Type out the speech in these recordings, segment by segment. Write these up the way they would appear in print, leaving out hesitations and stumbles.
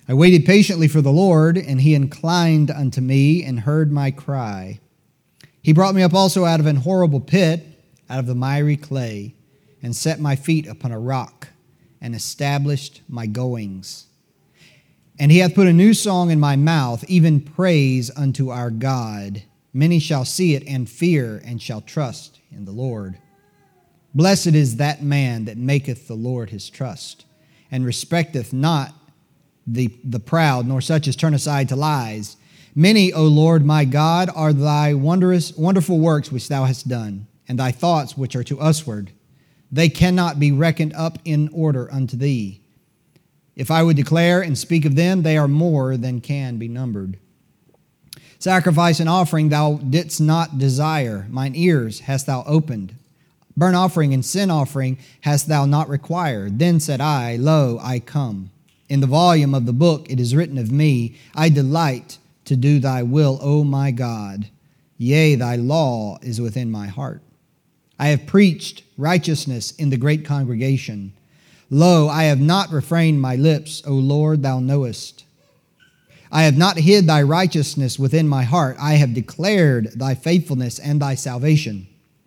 I waited patiently for the Lord, and he inclined unto me and heard my cry. He brought me up also out of an horrible pit, out of the miry clay, and set my feet upon a rock, and established my goings. And he hath put a new song in my mouth, even praise unto our God. Many shall see it and fear, and shall trust in the Lord. Blessed is that man that maketh the Lord his trust, and respecteth not the proud, nor such as turn aside to lies. Many, O Lord my God, are thy wonderful works which thou hast done, and thy thoughts which are to usward. They cannot be reckoned up in order unto thee. If I would declare and speak of them, they are more than can be numbered. Sacrifice and offering thou didst not desire, mine ears hast thou opened. Burnt offering and sin offering hast thou not required. Then said I, Lo, I come. In the volume of the book it is written of me, I delight to do thy will, O my God. Yea, thy law is within my heart. I have preached righteousness in the great congregation. Lo, I have not refrained my lips, O Lord, thou knowest. I have not hid thy righteousness within my heart. I have declared thy faithfulness and thy salvation.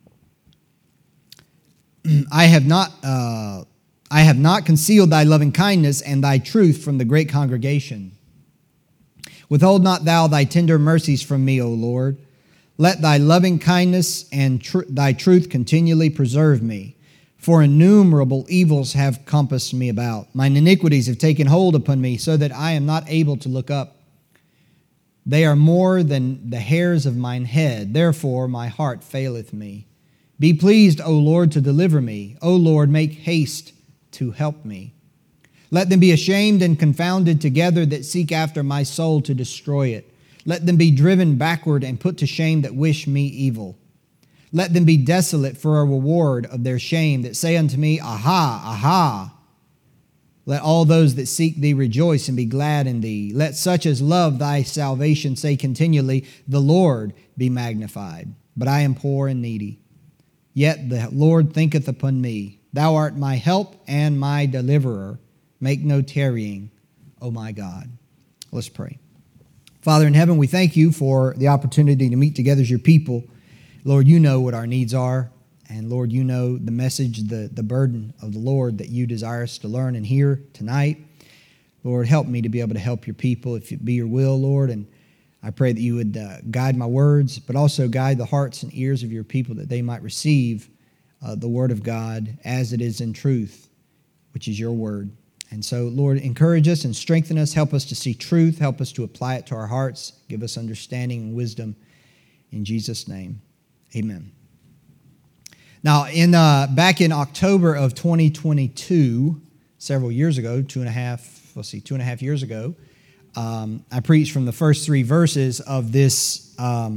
I have not concealed thy loving kindness and thy truth from the great congregation. Withhold not thou thy tender mercies from me, O Lord. Let thy loving kindness and thy truth continually preserve me. For innumerable evils have compassed me about. Mine iniquities have taken hold upon me, so that I am not able to look up. They are more than the hairs of mine head. Therefore my heart faileth me. Be pleased, O Lord, to deliver me. O Lord, make haste to help me. Let them be ashamed and confounded together that seek after my soul to destroy it. Let them be driven backward and put to shame that wish me evil. Let them be desolate for a reward of their shame that say unto me, Aha, aha. Let all those that seek thee rejoice and be glad in thee. Let such as love thy salvation say continually, The Lord be magnified. But I am poor and needy. Yet the Lord thinketh upon me. Thou art my help and my deliverer. Make no tarrying, O my God. Let's pray. Father in heaven, we thank you for the opportunity to meet together as your people. Lord, you know what our needs are. And Lord, you know the message, the burden of the Lord that you desire us to learn and hear tonight. Lord, help me to be able to help your people if it be your will, Lord. And I pray that you would guide my words, but also guide the hearts and ears of your people that they might receive the word of God as it is in truth, which is your word. And so, Lord, encourage us and strengthen us. Help us to see truth. Help us to apply it to our hearts. Give us understanding and wisdom. In Jesus' name, amen. Now, back in October of 2022, several years ago, 2.5 years ago, I preached from the first 3 verses of this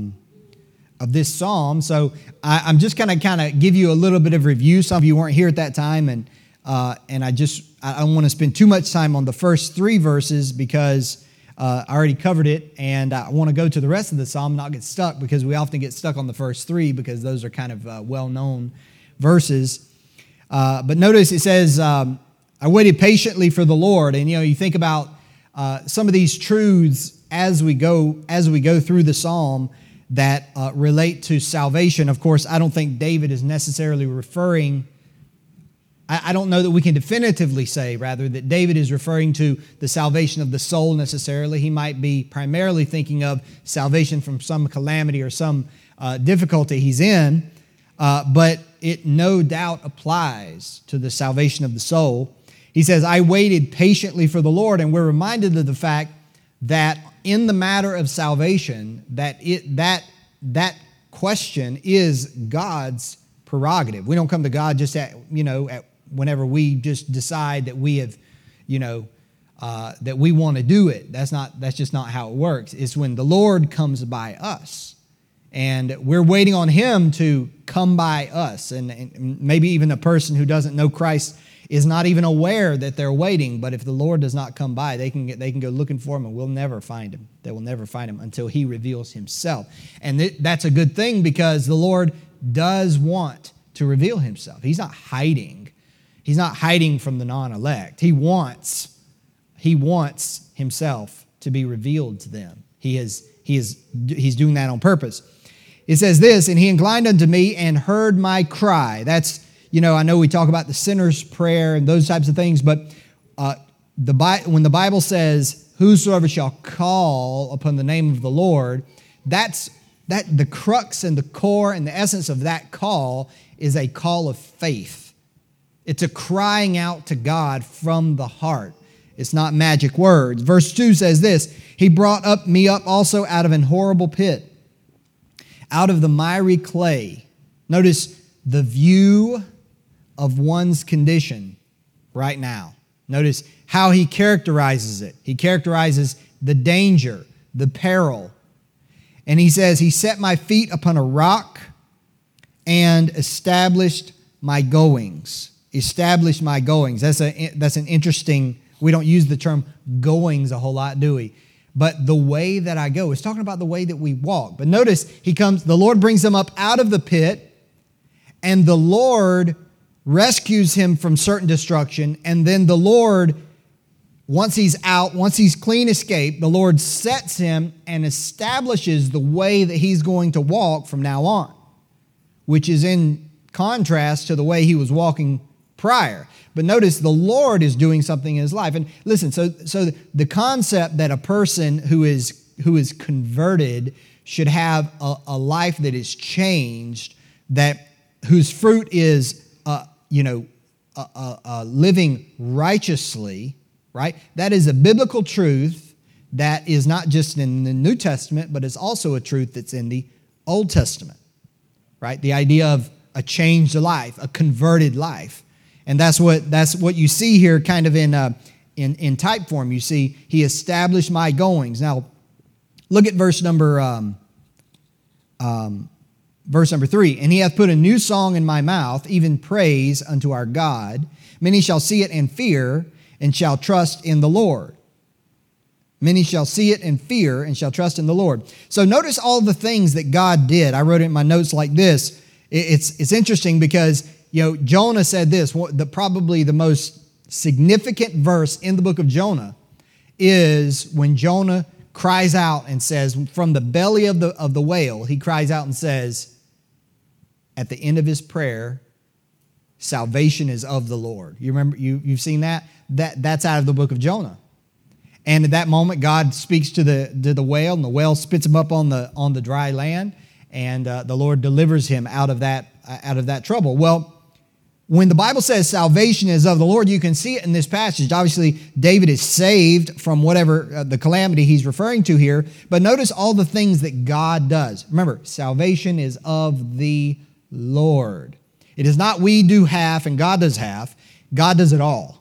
psalm. So I'm just going to kind of give you a little bit of review. Some of you weren't here at that time, and I don't want to spend too much time on the first 3 verses because I already covered it, and I want to go to the rest of the psalm and not get stuck, because we often get stuck on the first 3 because those are kind of well-known verses. But notice it says, I waited patiently for the Lord. And you think about some of these truths as we go through the psalm that relate to salvation. Of course, I don't think David is necessarily referring, I don't know that we can definitively say, rather, that David is referring to the salvation of the soul necessarily. He might be primarily thinking of salvation from some calamity or some difficulty he's in, but it no doubt applies to the salvation of the soul. He says, I waited patiently for the Lord, and we're reminded of the fact that in the matter of salvation, that question is God's prerogative. We don't come to God just at whenever we just decide that we have, that we want to do it. That's just not how it works. It's when the Lord comes by us, and we're waiting on Him to come by us. And maybe even a person who doesn't know Christ is not even aware that they're waiting. But if the Lord does not come by, they can go looking for Him, and we'll never find Him. They will never find Him until He reveals Himself. And that's a good thing, because the Lord does want to reveal Himself. He's not hiding. He's not hiding from the non-elect. He wants himself to be revealed to them. He's doing that on purpose. It says this, and he inclined unto me and heard my cry. That's, I know we talk about the sinner's prayer and those types of things, but when the Bible says, whosoever shall call upon the name of the Lord, that's the crux and the core and the essence of that call is a call of faith. It's a crying out to God from the heart. It's not magic words. Verse 2 says this, he brought me up also out of an horrible pit, out of the miry clay. Notice the view of one's condition right now. Notice how he characterizes it. He characterizes the danger, the peril. And he says, he set my feet upon a rock and established my goings. Established my goings. That's an interesting, we don't use the term goings a whole lot, do we? But the way that I go, it's talking about the way that we walk. But notice, the Lord brings him up out of the pit, and the Lord rescues him from certain destruction, and then the Lord, once he's out, once he's clean escaped, the Lord sets him and establishes the way that he's going to walk from now on, which is in contrast to the way he was walking prior. But notice the Lord is doing something in his life. And listen, so the concept that a person who is converted should have a life that is changed, whose fruit is living righteously, right? That is a biblical truth that is not just in the New Testament, but it's also a truth that's in the Old Testament, right? The idea of a changed life, a converted life. And that's what you see here kind of in type form. You see, he established my goings. Now, look at verse number 3. And he hath put a new song in my mouth, even praise unto our God. Many shall see it and fear, and shall trust in the Lord. Many shall see it and fear, and shall trust in the Lord. So notice all the things that God did. I wrote it in my notes like this. It's interesting because Jonah said this, probably the most significant verse in the book of Jonah is when Jonah cries out and says, from the belly of the whale, he cries out and says, at the end of his prayer, salvation is of the Lord. You remember, you've seen that? That's out of the book of Jonah. And at that moment, God speaks to the whale, and the whale spits him up on the dry land, and the Lord delivers him out of that trouble. Well, when the Bible says salvation is of the Lord, you can see it in this passage. Obviously, David is saved from whatever the calamity he's referring to here. But notice all the things that God does. Remember, salvation is of the Lord. It is not we do half and God does half. God does it all.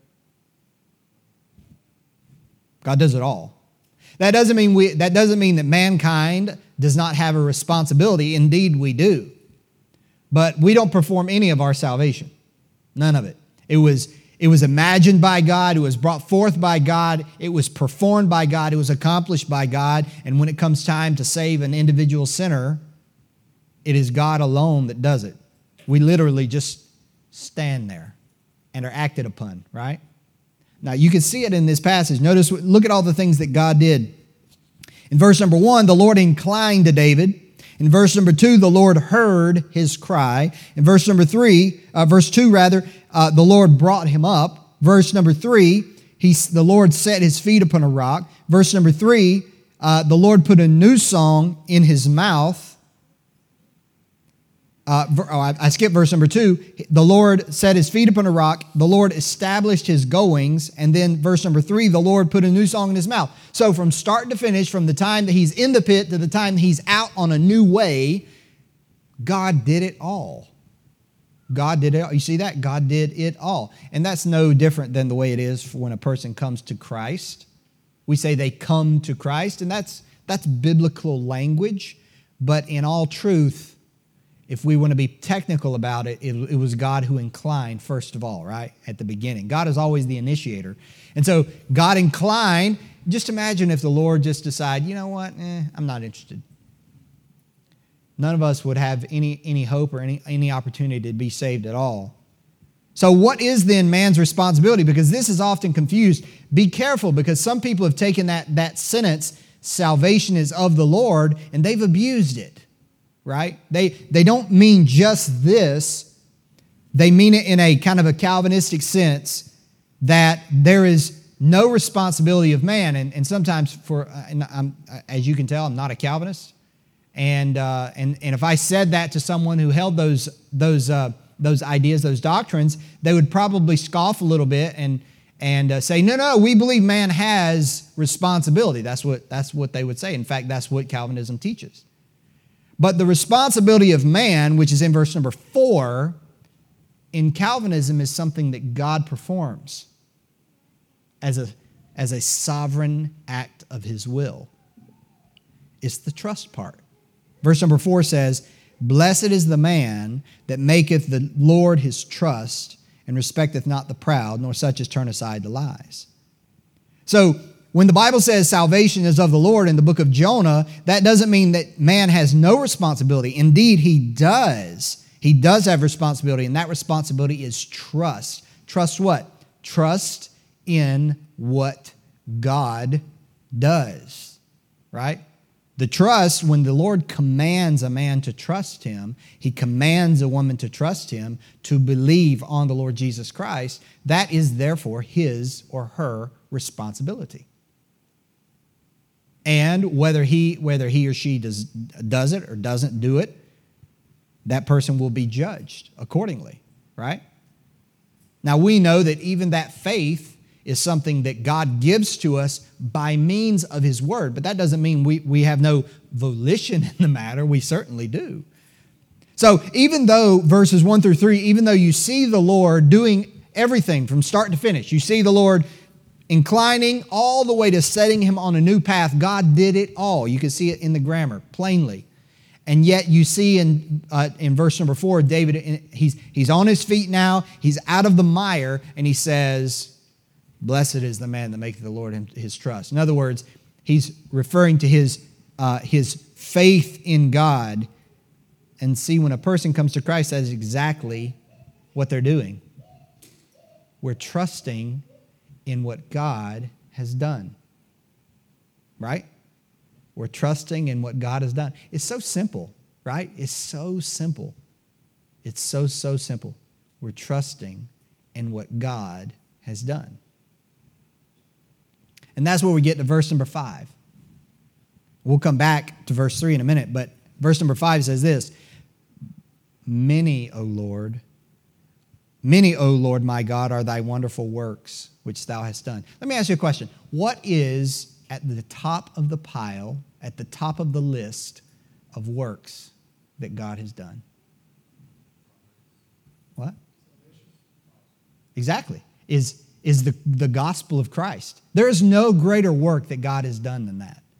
God does it all. That doesn't mean that mankind does not have a responsibility. Indeed, we do. But we don't perform any of our salvation. None of it. It was imagined by God. It was brought forth by God. It was performed by God. It was accomplished by God. And when it comes time to save an individual sinner, it is God alone that does it. We literally just stand there and are acted upon, right? Now, you can see it in this passage. Look at all the things that God did. In verse number 1, the Lord inclined to David. In verse number 2, the Lord heard his cry. In verse 2, the Lord brought him up. Verse number 3, the Lord set his feet upon a rock. Verse number 3, the Lord put a new song in his mouth. I skipped verse number 2. The Lord set his feet upon a rock. The Lord established his goings. And then verse number 3, the Lord put a new song in his mouth. So from start to finish, from the time that he's in the pit to the time he's out on a new way, God did it all. God did it all. You see that? God did it all. And that's no different than the way it is when a person comes to Christ. We say they come to Christ, and that's biblical language. But in all truth, if we want to be technical about it, it was God who inclined first of all, right? At the beginning. God is always the initiator. And so God inclined. Just imagine if the Lord just decided, you know what? I'm not interested. None of us would have any hope or any opportunity to be saved at all. So what is then man's responsibility? Because this is often confused. Be careful, because some people have taken that sentence, salvation is of the Lord, and they've abused it, right? They don't mean just this. They mean it in a kind of a Calvinistic sense that there is no responsibility of man. And sometimes, as you can tell, I'm not a Calvinist. And if I said that to someone who held those ideas, those doctrines, they would probably scoff a little bit and say, no, we believe man has responsibility. That's what they would say. In fact, that's what Calvinism teaches. But the responsibility of man, which is in verse number 4, in Calvinism is something that God performs as a sovereign act of his will. It's the trust part. Verse number 4 says, blessed is the man that maketh the Lord his trust, and respecteth not the proud, nor such as turn aside to lies. So, when the Bible says salvation is of the Lord in the book of Jonah, that doesn't mean that man has no responsibility. Indeed, he does. He does have responsibility, and that responsibility is trust. Trust what? Trust in what God does, right? The trust, when the Lord commands a man to trust him, he commands a woman to trust him, to believe on the Lord Jesus Christ, that is therefore his or her responsibility. And whether he or she does it or doesn't do it, that person will be judged accordingly, right? Now we know that even that faith is something that God gives to us by means of his word. But that doesn't mean we have no volition in the matter. We certainly do. So even though verses 1 through 3, even though you see the Lord doing everything from start to finish, you see the Lord inclining all the way to setting him on a new path, God did it all. You can see it in the grammar plainly. And yet you see in verse number 4, David, he's on his feet now. He's out of the mire, and he says, blessed is the man that maketh the Lord his trust. In other words, he's referring to his faith in God. And see, when a person comes to Christ, that is exactly what they're doing. We're trusting in what God has done. Right? We're trusting in what God has done. It's so simple, right? It's so simple. It's so simple. We're trusting in what God has done. And that's where we get to verse number 5. We'll come back to verse 3 in a minute, but verse number 5 says this, Many, O Lord, my God, are thy wonderful works which thou hast done. Let me ask you a question. What is at the top of the pile, at the top of the list of works that God has done? What? Exactly. Is the gospel of Christ. There is no greater work that God has done than that.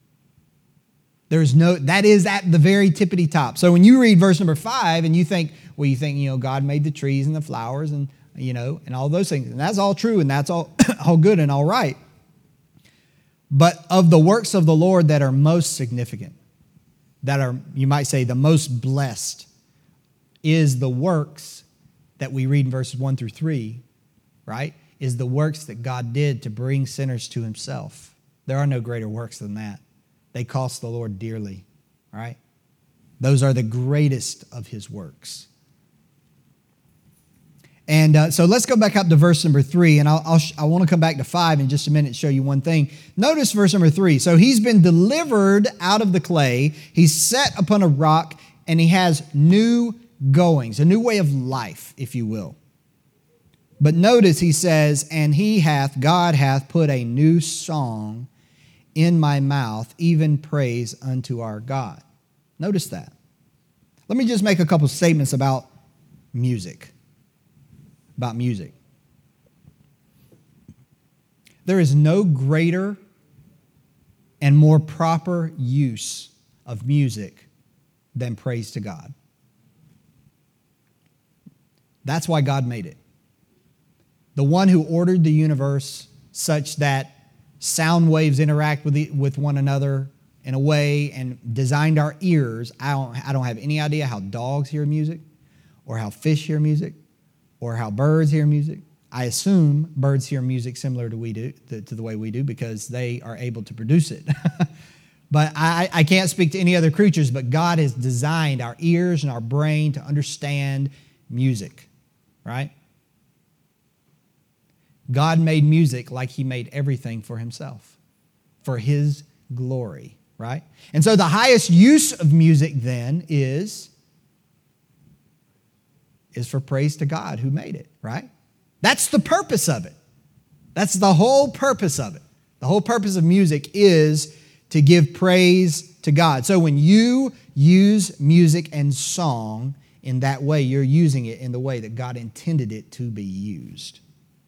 That is at the very tippity top. So when you read verse number 5 and you think, God made the trees and the flowers and all those things. And that's all true and that's all, all good and all right. But of the works of the Lord that are most significant, that are, you might say, the most blessed, is the works that we read in verses 1 through 3, right? Is the works that God did to bring sinners to himself. There are no greater works than that. They cost the Lord dearly, right? Those are the greatest of his works. And so let's go back up to verse number 3, and I want to come back to 5 in just a minute and show you one thing. Notice verse number 3. So he's been delivered out of the clay. He's set upon a rock, and he has new goings, a new way of life, if you will. But notice he says, and God hath put a new song in my mouth, even praise unto our God. Notice that. Let me just make a couple statements about music. There is no greater and more proper use of music than praise to God. That's why God made it. The one who ordered the universe such that sound waves interact with one another in a way and designed our ears. I don't have any idea how dogs hear music or how fish hear music or how birds hear music. I assume birds hear music similar to we do, to the way we do, because they are able to produce it. But I can't speak to any other creatures, but God has designed our ears and our brain to understand music, right? God made music like he made everything for himself, for his glory, right? And so the highest use of music then is for praise to God who made it, right? That's the purpose of it. That's the whole purpose of it. The whole purpose of music is to give praise to God. So when you use music and song in that way, you're using it in the way that God intended it to be used.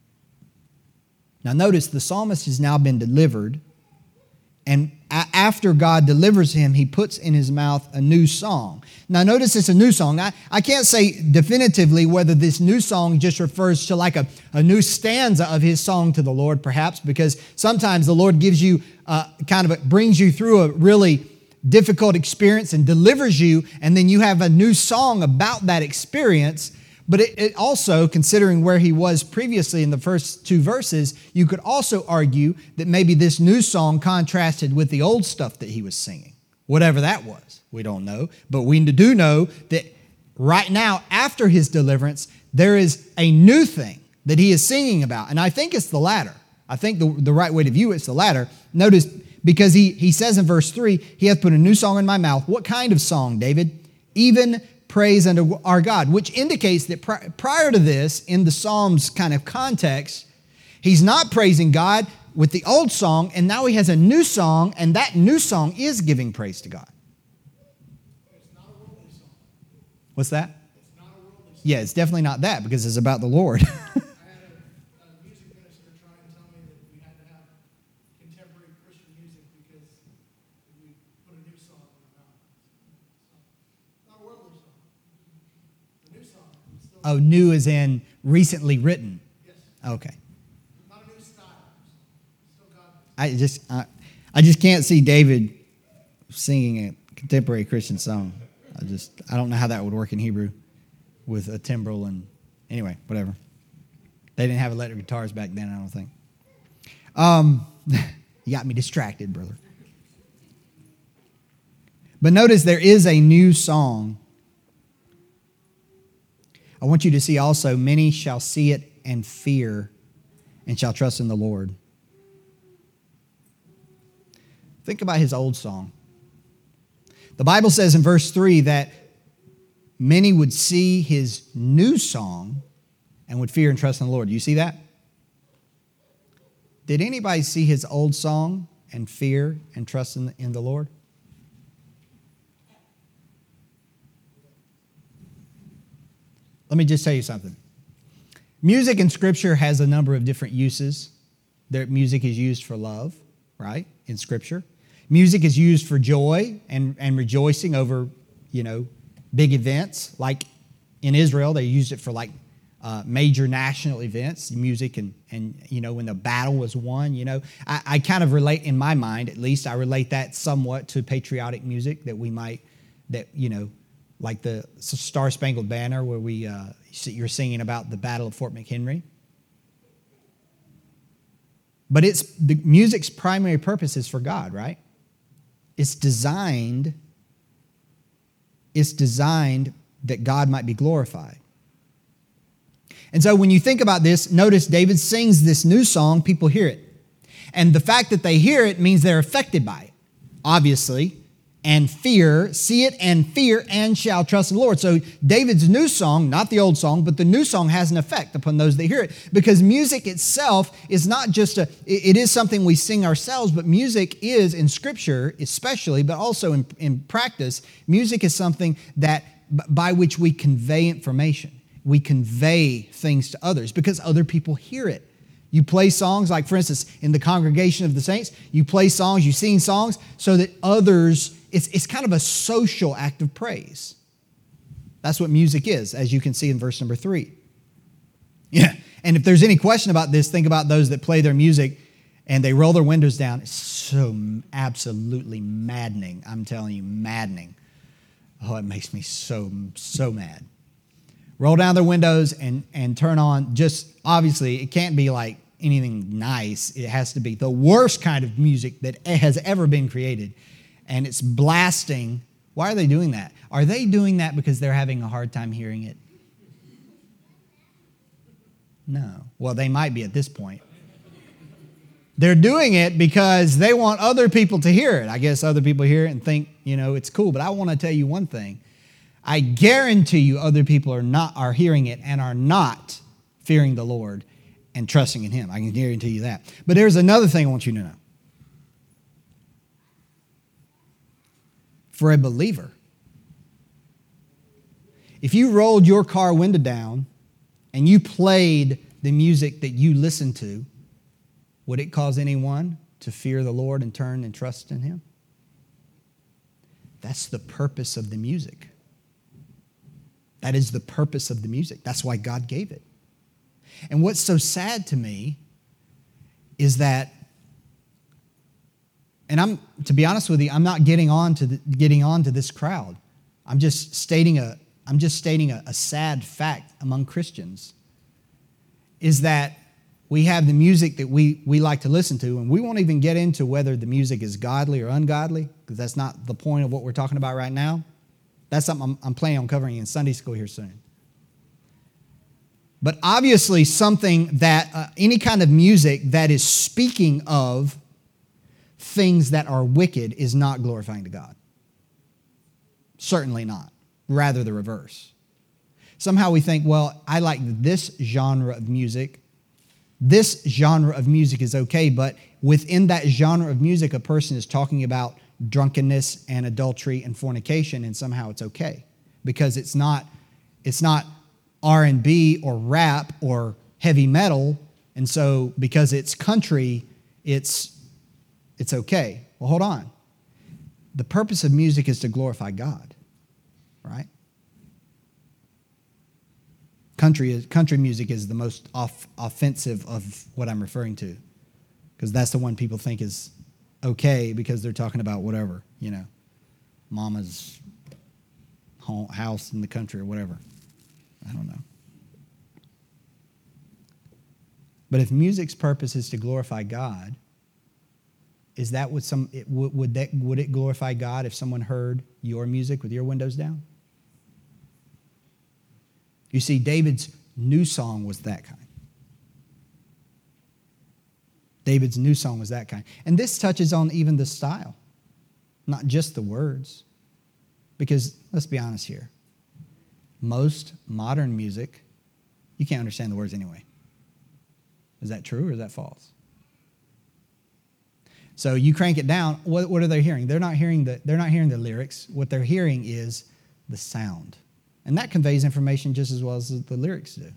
Now notice the psalmist has now been delivered, and after God delivers him, he puts in his mouth a new song. Now notice it's a new song. I can't say definitively whether this new song just refers to like a new stanza of his song to the Lord, perhaps, because sometimes the Lord gives you brings you through a really difficult experience and delivers you, and then you have a new song about that experience. But it also, considering where he was previously in the first two verses, you could also argue that maybe this new song contrasted with the old stuff that he was singing. Whatever that was, we don't know. But we do know that right now, after his deliverance, there is a new thing that he is singing about. And I think it's the latter. I think the right way to view it is the latter. Notice, because he says in verse 3, he hath put a new song in my mouth. What kind of song, David? Even praise unto our God, which indicates that prior to this, in the Psalms kind of context, he's not praising God with the old song, and now he has a new song, and that new song is giving praise to God. It's not a worldly song. What's that? It's not a worldly song. Yeah, it's definitely not that, because it's about the Lord. I had a music minister try and tell me that we had to have contemporary Christian music because we put a new song in our mouth. It's not a worldly song. The new song is still Oh, new as in recently written. yes. Okay. Not a new style. It's still God. I just can't see David singing a contemporary Christian song. I don't know how that would work in Hebrew with a timbrel and anyway, whatever. They didn't have electric guitars back then, I don't think. You got me distracted, brother. But notice there is a new song. I want you to see also, many shall see it and fear and shall trust in the Lord. Think about his old song. The Bible says in verse 3 that many would see his new song and would fear and trust in the Lord. Do you see that? Did anybody see his old song and fear and trust in the Lord? Let me just tell you something. Music in Scripture has a number of different uses. Music is used for love, right, in Scripture. Music is used for joy and rejoicing over, big events. Like in Israel, they used it for major national events, music and when the battle was won, I kind of relate, in my mind at least, I relate that somewhat to patriotic music like the Star Spangled Banner, where you're singing about the Battle of Fort McHenry. But the music's primary purpose is for God, right? It's designed that God might be glorified. And so when you think about this, notice David sings this new song, people hear it. And the fact that they hear it means they're affected by it, obviously. And see it and fear and shall trust in the Lord. So David's new song, not the old song, but the new song has an effect upon those that hear it. Because music itself is not just it is something we sing ourselves, but music is, in Scripture especially, but also in practice, music is something that by which we convey information. We convey things to others because other people hear it. You play songs, like for instance, in the congregation of the saints, you play songs, you sing songs so that others, it's kind of a social act of praise. That's what music is, as you can see in verse number 3. Yeah, and if there's any question about this, think about those that play their music and they roll their windows down. It's so absolutely maddening. I'm telling you, maddening. Oh, it makes me so mad. roll down their windows and turn on, just obviously it can't be like anything nice. It has to be the worst kind of music that has ever been created. And it's blasting. Why are they doing that? Are they doing that because they're having a hard time hearing it? No. Well, they might be at this point. They're doing it because they want other people to hear it. I guess other people hear it and think, it's cool. But I want to tell you one thing. I guarantee you other people are hearing it and are not fearing the Lord and trusting in Him. I can guarantee you that. But there's another thing I want you to know. For a believer, if you rolled your car window down and you played the music that you listen to, would it cause anyone to fear the Lord and turn and trust in Him? That's the purpose of the music. That is the purpose of the music. That's why God gave it. And what's so sad to me is that, and to be honest with you, I'm not getting on to this crowd. I'm just stating a sad fact among Christians, is that we have the music that we like to listen to, and we won't even get into whether the music is godly or ungodly, because that's not the point of what we're talking about right now. That's something I'm planning on covering in Sunday school here soon. But obviously something that, any kind of music that is speaking of things that are wicked is not glorifying to God. Certainly not. Rather the reverse. Somehow we think, well, I like this genre of music. This genre of music is okay, but within that genre of music, a person is talking about drunkenness and adultery and fornication, and somehow it's okay because it's not R&B or rap or heavy metal, and so because it's country, it's okay. Well, hold on. The purpose of music is to glorify God, right? Country music is the most offensive of what I'm referring to, because that's the one people think is okay because they're talking about whatever, mama's house in the country or whatever. I don't know. But if music's purpose is to glorify God, is that what would it glorify God if someone heard your music with your windows down? You see, David's new song was that kind. David's new song was that kind. And this touches on even the style, not just the words. Because let's be honest here. Most modern music, you can't understand the words anyway. Is that true or is that false? So you crank it down, what are they hearing? They're not hearing the lyrics. What they're hearing is the sound. And that conveys information just as well as the lyrics do.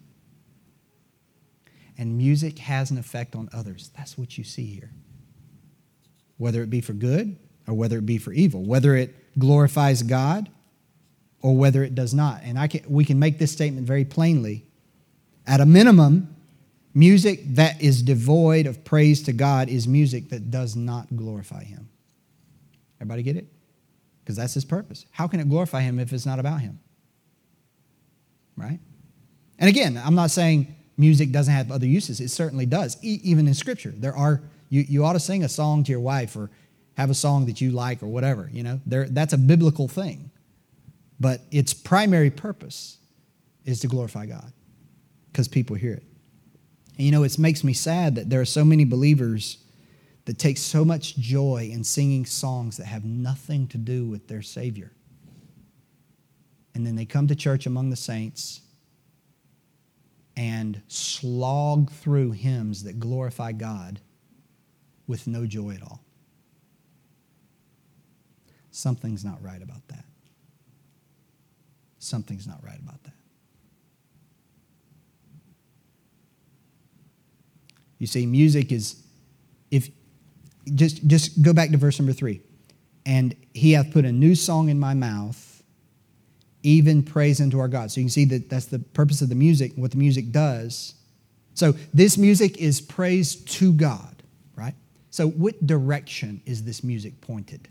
And music has an effect on others. That's what you see here. Whether it be for good or whether it be for evil. Whether it glorifies God or whether it does not. And we can make this statement very plainly. At a minimum, music that is devoid of praise to God is music that does not glorify Him. Everybody get it? Because that's His purpose. How can it glorify Him if it's not about Him? Right? And again, I'm not saying music doesn't have other uses. It certainly does. Even in Scripture, there are. You ought to sing a song to your wife or have a song that you like or whatever. That's a biblical thing. But its primary purpose is to glorify God because people hear it. And it makes me sad that there are so many believers that take so much joy in singing songs that have nothing to do with their Savior. And then they come to church among the saints and slog through hymns that glorify God with no joy at all. Something's not right about that. Something's not right about that. You see, music is, if just go back to verse number 3. And He hath put a new song in my mouth, even praise unto our God. So you can see that that's the purpose of the music, what the music does. So this music is praise to God, right? So what direction is this music pointed?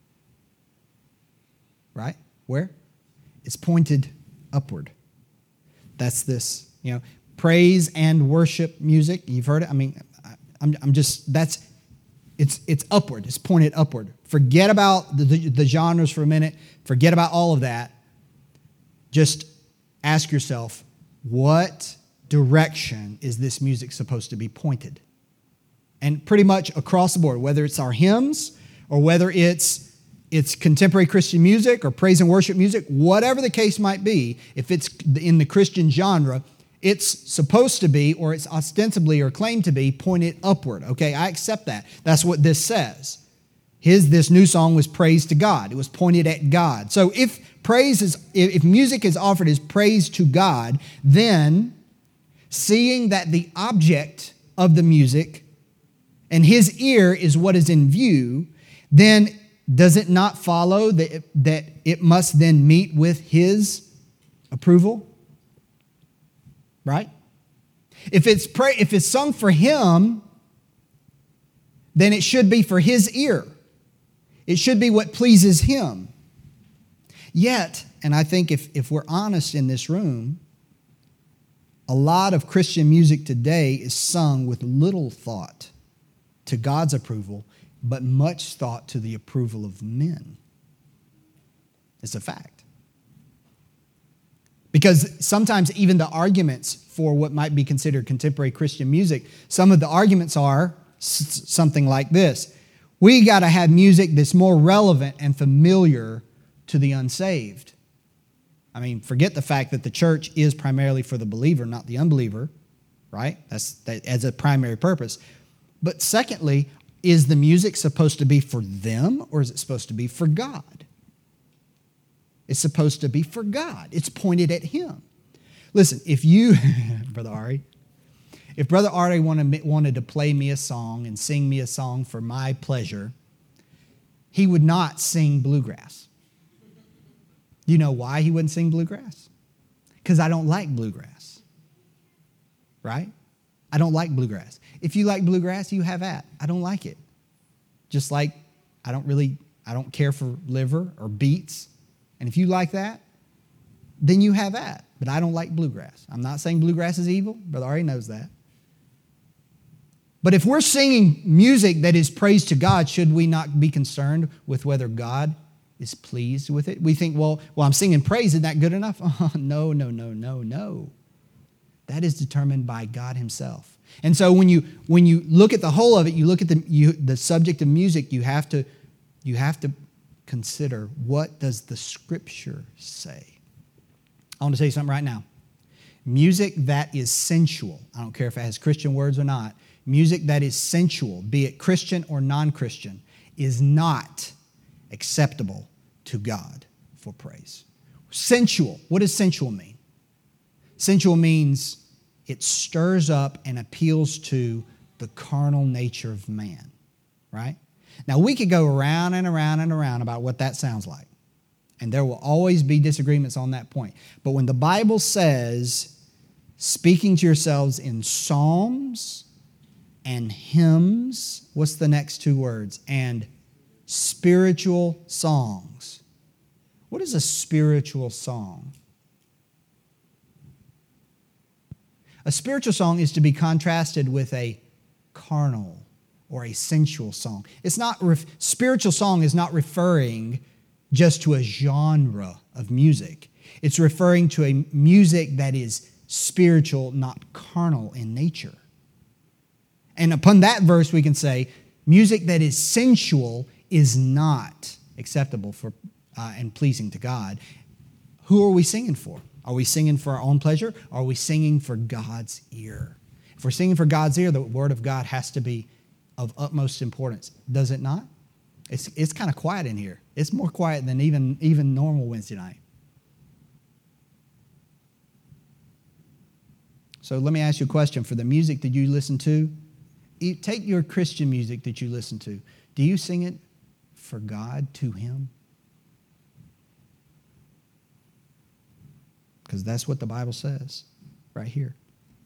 Right? Where? It's pointed upward. That's this, praise and worship music. You've heard it. I mean, I'm just, it's upward. It's pointed upward. Forget about the genres for a minute. Forget about all of that. Just ask yourself, what direction is this music supposed to be pointed? And pretty much across the board, whether it's our hymns or whether it's contemporary Christian music or praise and worship music, whatever the case might be, if it's in the Christian genre, it's supposed to be, or it's ostensibly or claimed to be, pointed upward. Okay, I accept that. That's what this says. This new song was praise to God. It was pointed at God. So if music is offered as praise to God, then seeing that the object of the music and his ear is what is in view, then does it not follow that it must then meet with his approval? Right? If it's sung for him, then it should be for his ear. It should be what pleases him. Yet, and I think if we're honest in this room, a lot of Christian music today is sung with little thought to God's approval, but much thought to the approval of men. It's a fact. Because sometimes even the arguments for what might be considered contemporary Christian music, some of the arguments are something like this. We got to have music that's more relevant and familiar to the unsaved. I mean, forget the fact that the church is primarily for the believer, not the unbeliever, right? That's as a primary purpose. But secondly, is the music supposed to be for them or is it supposed to be for God? It's supposed to be for God. It's pointed at him. Listen, if you, Brother Ari, if Brother Ari wanted to play me a song and sing me a song for my pleasure, he would not sing bluegrass. You know why he wouldn't sing bluegrass? Because I don't like bluegrass. Right? I don't like bluegrass. If you like bluegrass, you have at. I don't like it. Just like I don't care for liver or beets. And if you like that, then you have at. But I don't like bluegrass. I'm not saying bluegrass is evil. Brother Ari knows that. But if we're singing music that is praise to God, should we not be concerned with whether God is pleased with it? We think, well, I'm singing praise. Isn't that good enough? Oh, no. That is determined by God himself. And so when you look at the whole of it, you look at the subject of music, you have to consider, what does the Scripture say? I want to tell you something right now. Music that is sensual, I don't care if it has Christian words or not, music that is sensual, be it Christian or non-Christian, is not acceptable to God for praise. Sensual, what does sensual mean? Sensual means it stirs up and appeals to the carnal nature of man, right? Now, we could go around and around and around about what that sounds like. And there will always be disagreements on that point. But when the Bible says, speaking to yourselves in psalms and hymns, what's the next two words? And spiritual songs. What is a spiritual song? A spiritual song is to be contrasted with a carnal or a sensual song. Spiritual song is not referring just to a genre of music. It's referring to a music that is spiritual, not carnal in nature. And upon that verse, we can say music that is sensual is not acceptable for and pleasing to God. Who are we singing for? Are we singing for our own pleasure? Or are we singing for God's ear? If we're singing for God's ear, the Word of God has to be of utmost importance. Does it not? It's kind of quiet in here. It's more quiet than even normal Wednesday night. So let me ask you a question. For the music that you listen to, take your Christian music that you listen to. Do you sing it for God, to Him? Because that's what the Bible says right here.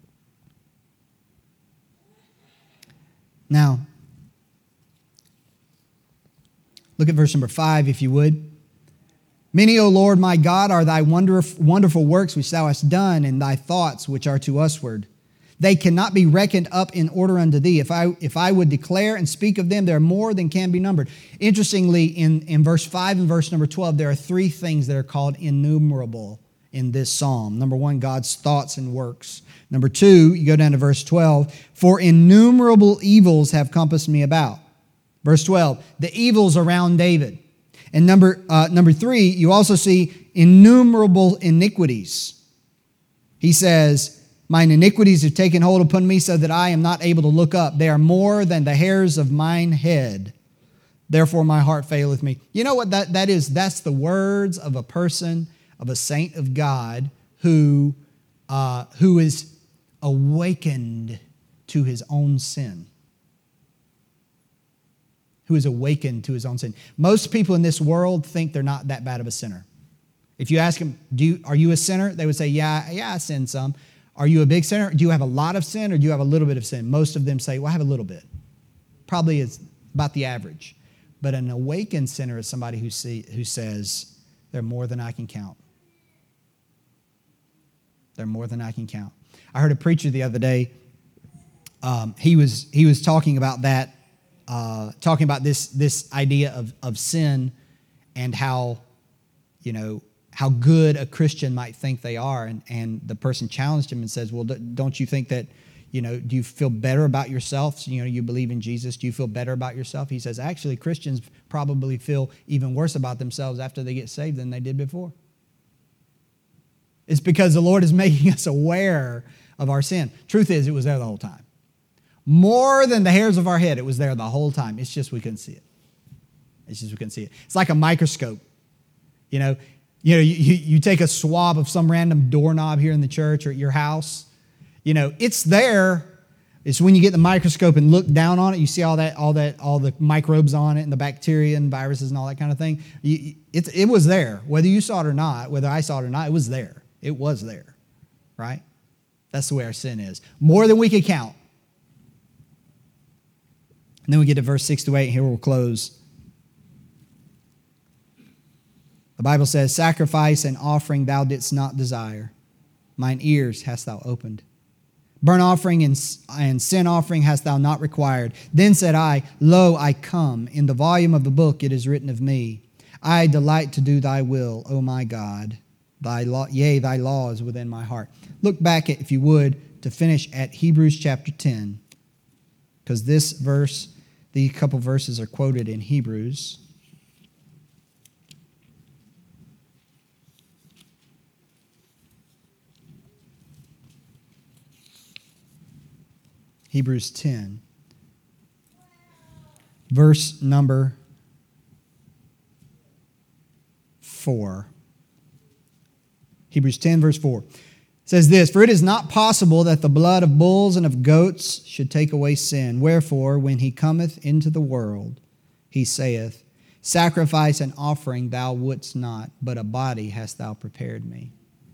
Now, look at verse number 5, if you would. Many, O Lord, my God, are thy wonderful works which thou hast done, and thy thoughts which are to usward. They cannot be reckoned up in order unto thee. If I would declare and speak of them, there are more than can be numbered. Interestingly, in verse 5 and verse number 12, there are three things that are called innumerable in this psalm. Number one, God's thoughts and works. Number two, you go down to verse 12, for innumerable evils have compassed me about. Verse 12, the evils around David. And number three, you also see innumerable iniquities. He says, mine iniquities have taken hold upon me so that I am not able to look up. They are more than the hairs of mine head. Therefore my heart faileth me. You know what that is? That's the words of a person, of a saint of God who is awakened to his own sin. Who is awakened to his own sin. Most people in this world think they're not that bad of a sinner. If you ask them, are you a sinner? They would say, yeah, I sin some. Are you a big sinner? Do you have a lot of sin or do you have a little bit of sin? Most of them say, well, I have a little bit. Probably is about the average. But an awakened sinner is somebody who says, they're more than I can count. They're more than I can count. I heard a preacher the other day. He was talking about that. Talking about this idea of sin and how good a Christian might think they are. And the person challenged him and says, well, don't you think that, do you feel better about yourself? You believe in Jesus. Do you feel better about yourself? He says, actually, Christians probably feel even worse about themselves after they get saved than they did before. It's because the Lord is making us aware of our sin. Truth is, it was there the whole time. More than the hairs of our head, it was there the whole time. It's just we couldn't see it. It's like a microscope. You take a swab of some random doorknob here in the church or at your house. It's there. It's when you get the microscope and look down on it, you see all the microbes on it and the bacteria and viruses and all that kind of thing. It was there. Whether you saw it or not, whether I saw it or not, it was there. It was there, right? That's the way our sin is. More than we could count. And then we get to verse 6 to 8, and here we'll close. The Bible says, sacrifice and offering thou didst not desire. Mine ears hast thou opened. Burnt offering and sin offering hast thou not required. Then said I, lo, I come. In the volume of the book it is written of me. I delight to do thy will, O my God. Thy law is within my heart. Look back, if you would, to finish at Hebrews chapter 10. Because these couple verses are quoted in Hebrews. Hebrews 10, verse number 4. Hebrews 10, verse 4. Says this, for it is not possible that the blood of bulls and of goats should take away sin. Wherefore, when he cometh into the world, he saith, sacrifice and offering thou wouldst not, but a body hast thou prepared me.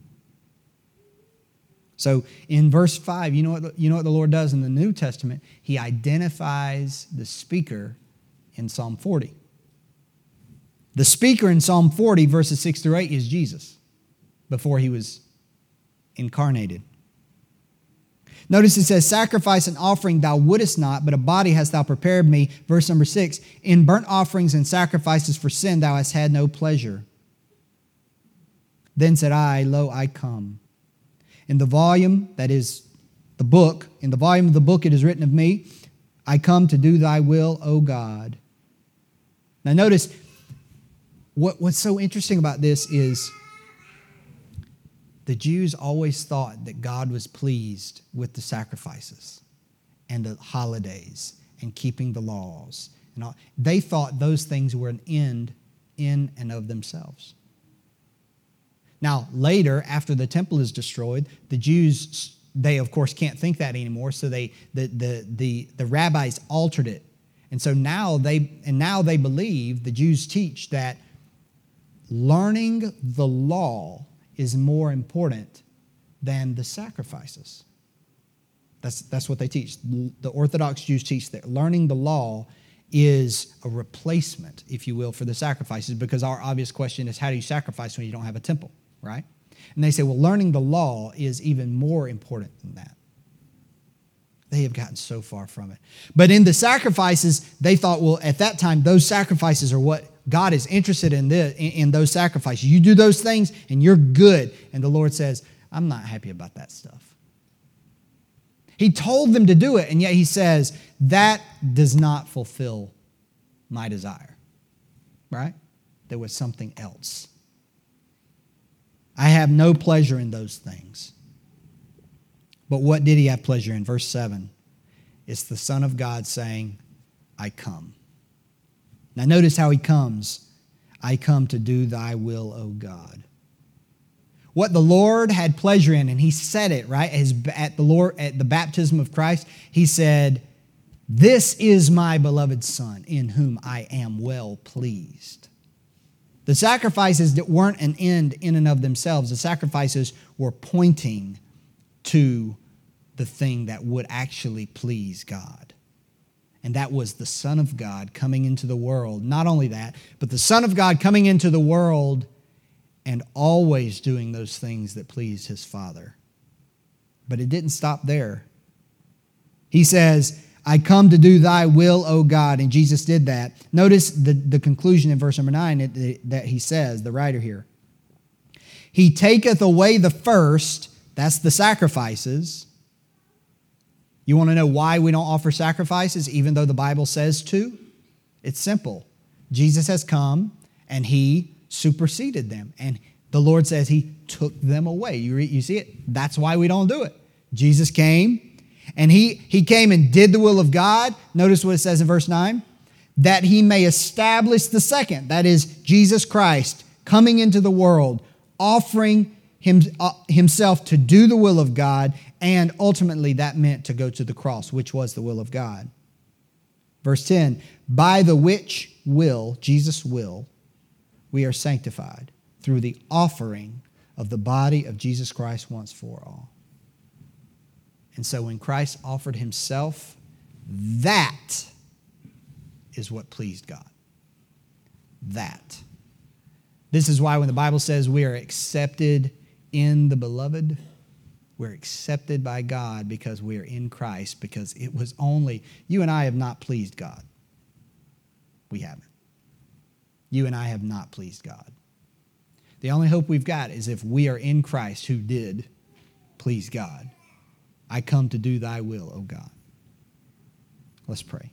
So in verse 5, you know what the Lord does in the New Testament? He identifies the speaker in Psalm 40. The speaker in Psalm 40, verses 6 through 8, is Jesus before he was incarnated. Notice it says, sacrifice and offering thou wouldest not, but a body hast thou prepared me. Verse number 6, in burnt offerings and sacrifices for sin thou hast had no pleasure. Then said I, lo, I come. In the volume, that is the book, in the volume of the book it is written of me, I come to do thy will, O God. Now notice, what's so interesting about this is the Jews always thought that God was pleased with the sacrifices and the holidays and keeping the laws. And all. They thought those things were an end in and of themselves. Now, later, after the temple is destroyed, the Jews, they of course can't think that anymore, so the rabbis altered it. And so now they believe, the Jews teach that learning the law is more important than the sacrifices. That's what they teach. The Orthodox Jews teach that learning the law is a replacement, if you will, for the sacrifices, because our obvious question is, how do you sacrifice when you don't have a temple, right? And they say, well, learning the law is even more important than that. They have gotten so far from it. But in the sacrifices, they thought, well, at that time, those sacrifices are what God is interested in those sacrifices. You do those things and you're good. And the Lord says, I'm not happy about that stuff. He told them to do it, and yet he says, that does not fulfill my desire. Right? There was something else. I have no pleasure in those things. But what did he have pleasure in? Verse 7. It's the Son of God saying, I come. Now notice how he comes. I come to do thy will, O God. What the Lord had pleasure in, and he said it, right? At the baptism of Christ, he said, this is my beloved Son, in whom I am well pleased. The sacrifices that weren't an end in and of themselves, the sacrifices were pointing to the thing that would actually please God. And that was the Son of God coming into the world. Not only that, but the Son of God coming into the world and always doing those things that pleased his Father. But it didn't stop there. He says, I come to do thy will, O God. And Jesus did that. Notice the conclusion in verse number 9 that he says, the writer here. He taketh away the first, that's the sacrifices. You want to know why we don't offer sacrifices even though the Bible says to? It's simple. Jesus has come and he superseded them. And the Lord says he took them away. You see it? That's why we don't do it. Jesus came and he came and did the will of God. Notice what it says in verse 9. That he may establish the second. That is Jesus Christ coming into the world, offering himself to do the will of God, and ultimately that meant to go to the cross, which was the will of God. Verse 10, by the which will, Jesus' will, we are sanctified through the offering of the body of Jesus Christ once for all. And so when Christ offered himself, that is what pleased God. That. This is why when the Bible says we are accepted in the beloved, we're accepted by God because we are in Christ, because it was only, you and I have not pleased God. We haven't. You and I have not pleased God. The only hope we've got is if we are in Christ, who did please God. I come to do thy will, O God. Let's pray.